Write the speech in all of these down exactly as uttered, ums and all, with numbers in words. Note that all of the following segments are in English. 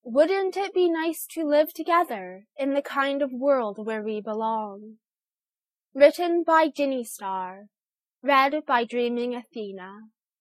Wouldn't it be nice to live together in the kind of world where we belong? Written by Ginny Starr. Read by Dreaming Athena.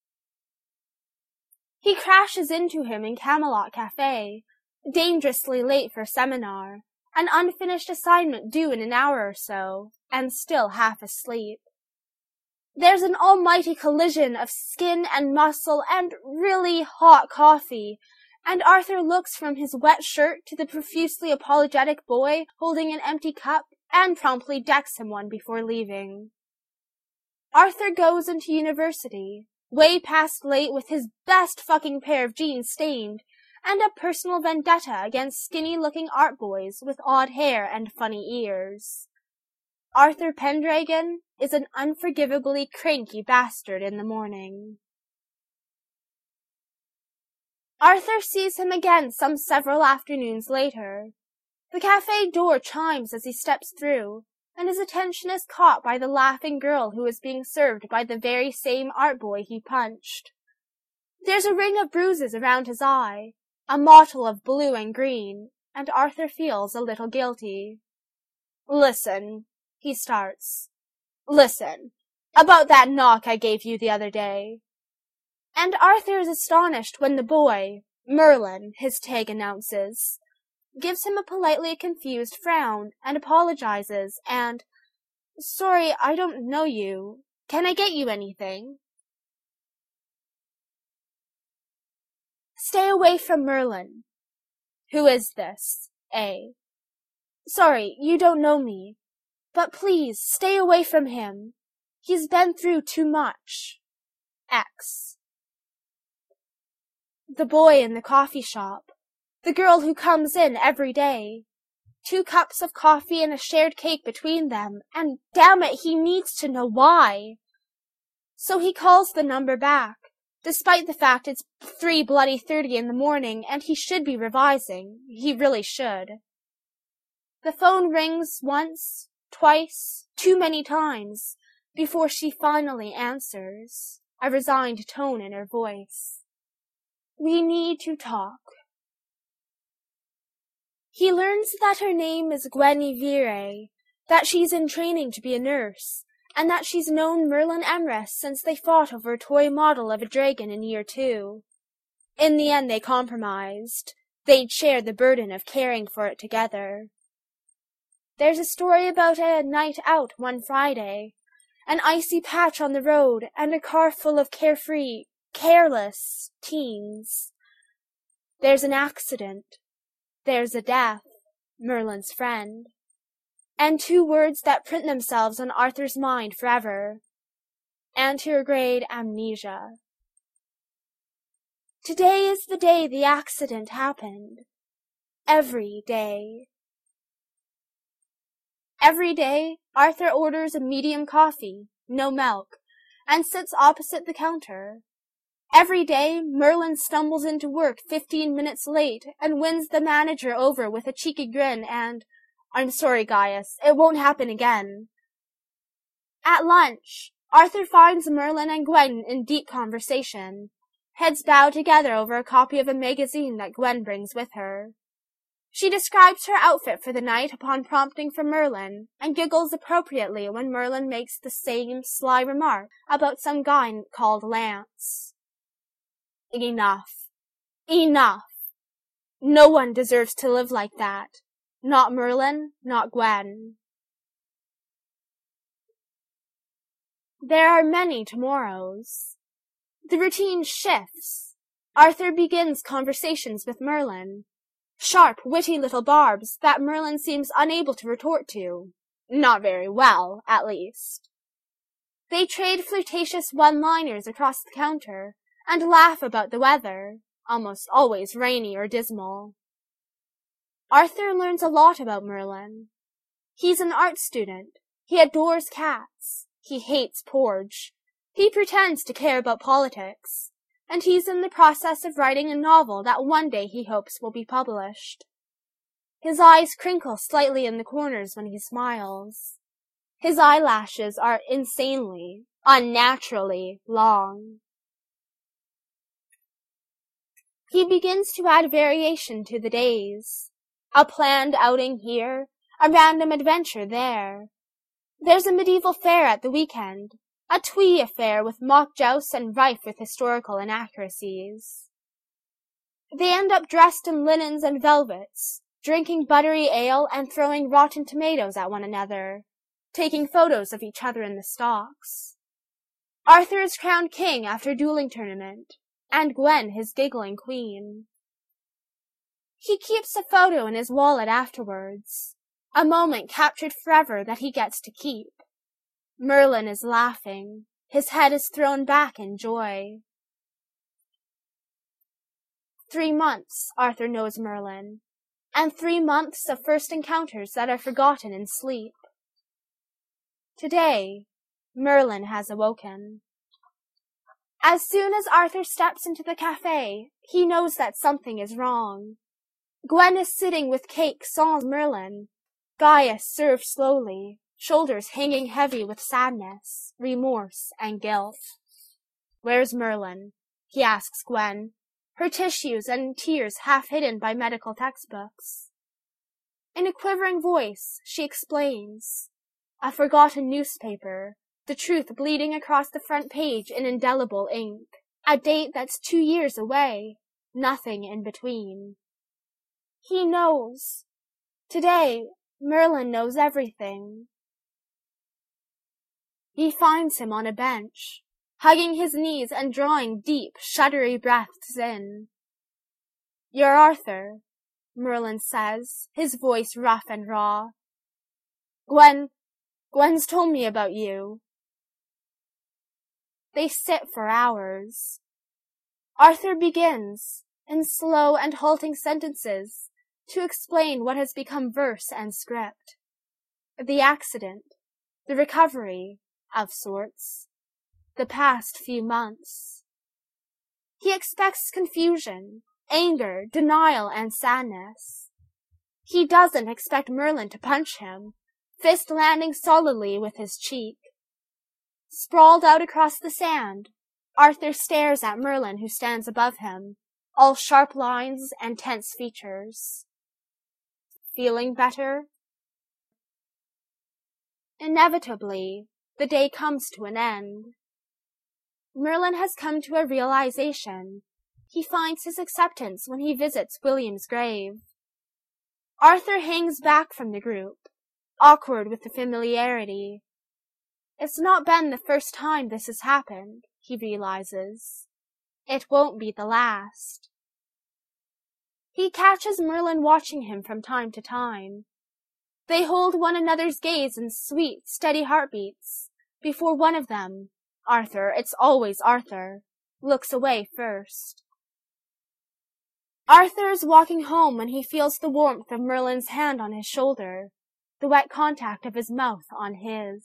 He crashes into him in Camelot Cafe, dangerously late for seminar, an unfinished assignment due in an hour or so, and still half asleep. There's an almighty collision of skin and muscle and really hot coffee, and Arthur looks from his wet shirt to the profusely apologetic boy holding an empty cup and promptly decks him one before leaving. Arthur goes into university, way past late with his best fucking pair of jeans stained, and a personal vendetta against skinny-looking art boys with odd hair and funny ears. Arthur Pendragon is an unforgivably cranky bastard in the morning. Arthur sees him again some several afternoons later. The cafe door chimes as he steps through, and his attention is caught by the laughing girl who is being served by the very same art boy he punched. There's a ring of bruises around his eye, a mottle of blue and green, and Arthur feels a little guilty. "Listen," he starts. "Listen, about that knock I gave you the other day." And Arthur is astonished when the boy, Merlin, his tag announces, gives him a politely confused frown and apologizes and, "Sorry, I don't know you. Can I get you anything?" "Stay away from Merlin." "Who is this?" A. "Sorry, you don't know me. But please, stay away from him. He's been through too much." X. The boy in the coffee shop. The girl who comes in every day. Two cups of coffee and a shared cake between them, and damn it, he needs to know why. So he calls the number back, despite the fact it's three bloody thirty in the morning and he should be revising. He really should. The phone rings once, twice, too many times, before she finally answers, a resigned tone in her voice. "We need to talk." He learns that her name is Guinevere, that she's in training to be a nurse, and that she's known Merlin Emrys since they fought over a toy model of a dragon in year two. In the end they compromised. They'd share the burden of caring for it together. There's a story about a night out one Friday, an icy patch on the road, and a car full of carefree, careless teens. There's an accident. There's a death, Merlin's friend, and two words that print themselves on Arthur's mind forever: anterograde amnesia. Today is the day the accident happened. Every day. Every day, Arthur orders a medium coffee, no milk, and sits opposite the counter. Every day, Merlin stumbles into work fifteen minutes late and wins the manager over with a cheeky grin and, "I'm sorry, Gaius, it won't happen again." At lunch, Arthur finds Merlin and Gwen in deep conversation, heads bowed together over a copy of a magazine that Gwen brings with her. She describes her outfit for the night upon prompting from Merlin, and giggles appropriately when Merlin makes the same sly remark about some guy called Lance. Enough. Enough. No one deserves to live like that. Not Merlin, not Gwen. There are many tomorrows. The routine shifts. Arthur begins conversations with Merlin. Sharp, witty little barbs that Merlin seems unable to retort to. Not very well, at least. They trade flirtatious one-liners across the counter, and laugh about the weather, almost always rainy or dismal. Arthur learns a lot about Merlin. He's an art student. He adores cats. He hates porridge. He pretends to care about politics. And he's in the process of writing a novel that one day he hopes will be published. His eyes crinkle slightly in the corners when he smiles. His eyelashes are insanely, unnaturally long. He begins to add variation to the days. A planned outing here, a random adventure there. There's a medieval fair at the weekend, a twee affair with mock jousts and rife with historical inaccuracies. They end up dressed in linens and velvets, drinking buttery ale and throwing rotten tomatoes at one another, taking photos of each other in the stocks. Arthur is crowned king after dueling tournament, and Gwen his giggling queen. He keeps a photo in his wallet afterwards, a moment captured forever that he gets to keep. Merlin is laughing, his head is thrown back in joy. Three months Arthur knows Merlin, and three months of first encounters that are forgotten in sleep. Today, Merlin has awoken. As soon as Arthur steps into the cafe, he knows that something is wrong. Gwen is sitting with cake sans Merlin, Gaius served slowly, shoulders hanging heavy with sadness, remorse, and guilt. "Where's Merlin?" he asks Gwen, her tissues and tears half hidden by medical textbooks. In a quivering voice, she explains. A forgotten newspaper, the truth bleeding across the front page in indelible ink, a date that's two years away, nothing in between. He knows. Today, Merlin knows everything. He finds him on a bench, hugging his knees and drawing deep, shuddery breaths in. "You're Arthur," Merlin says, his voice rough and raw. Gwen, Gwen's told me about you." They sit for hours. Arthur begins, in slow and halting sentences, to explain what has become verse and script. The accident, the recovery, of sorts, the past few months. He expects confusion, anger, denial, and sadness. He doesn't expect Merlin to punch him, fist landing solidly with his cheek. Sprawled out across the sand, Arthur stares at Merlin who stands above him, all sharp lines and tense features. Feeling better? Inevitably, the day comes to an end. Merlin has come to a realization. He finds his acceptance when he visits William's grave. Arthur hangs back from the group, awkward with the familiarity. It's not been the first time this has happened, he realizes. It won't be the last. He catches Merlin watching him from time to time. They hold one another's gaze in sweet, steady heartbeats, before one of them, Arthur, it's always Arthur, looks away first. Arthur is walking home when he feels the warmth of Merlin's hand on his shoulder, the wet contact of his mouth on his.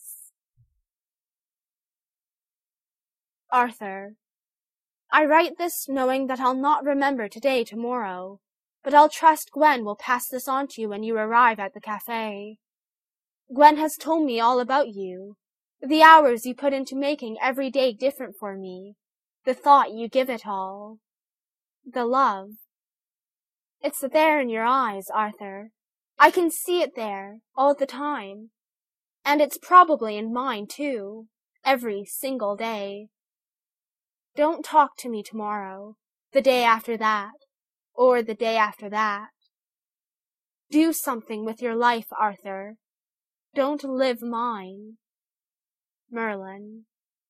Arthur, I write this knowing that I'll not remember today tomorrow, but I'll trust Gwen will pass this on to you when you arrive at the cafe. Gwen has told me all about you, the hours you put into making every day different for me, the thought you give it all, the love. It's there in your eyes, Arthur. I can see it there, all the time. And it's probably in mine, too, every single day. Don't talk to me tomorrow, the day after that, or the day after that. Do something with your life, Arthur. Don't live mine. Merlin.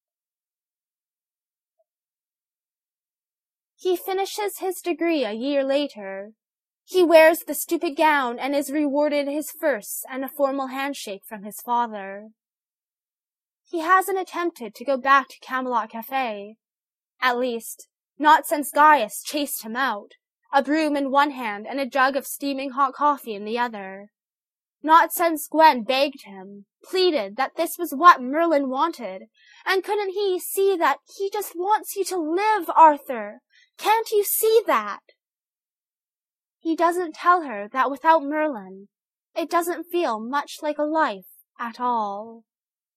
He finishes his degree a year later. He wears the stupid gown and is rewarded his first and a formal handshake from his father. He hasn't attempted to go back to Camelot Cafe. At least, not since Gaius chased him out, a broom in one hand and a jug of steaming hot coffee in the other. Not since Gwen begged him, pleaded that this was what Merlin wanted, and couldn't he see that he just wants you to live, Arthur? Can't you see that? He doesn't tell her that without Merlin, it doesn't feel much like a life at all.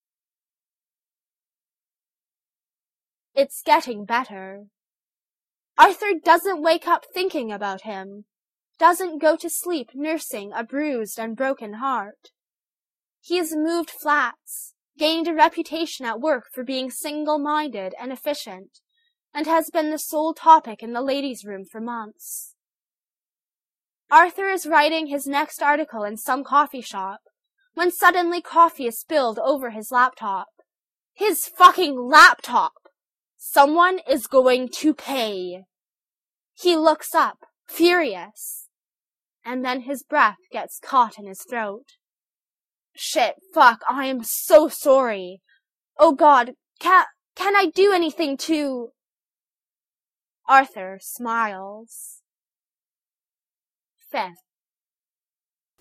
It's getting better. Arthur doesn't wake up thinking about him, doesn't go to sleep nursing a bruised and broken heart. He has moved flats, gained a reputation at work for being single-minded and efficient, and has been the sole topic in the ladies' room for months. Arthur is writing his next article in some coffee shop, when suddenly coffee is spilled over his laptop. His fucking laptop! Someone is going to pay. He looks up, furious, and then his breath gets caught in his throat. Shit, fuck, I am so sorry. Oh God, can, can I do anything to... Arthur smiles. Fifth.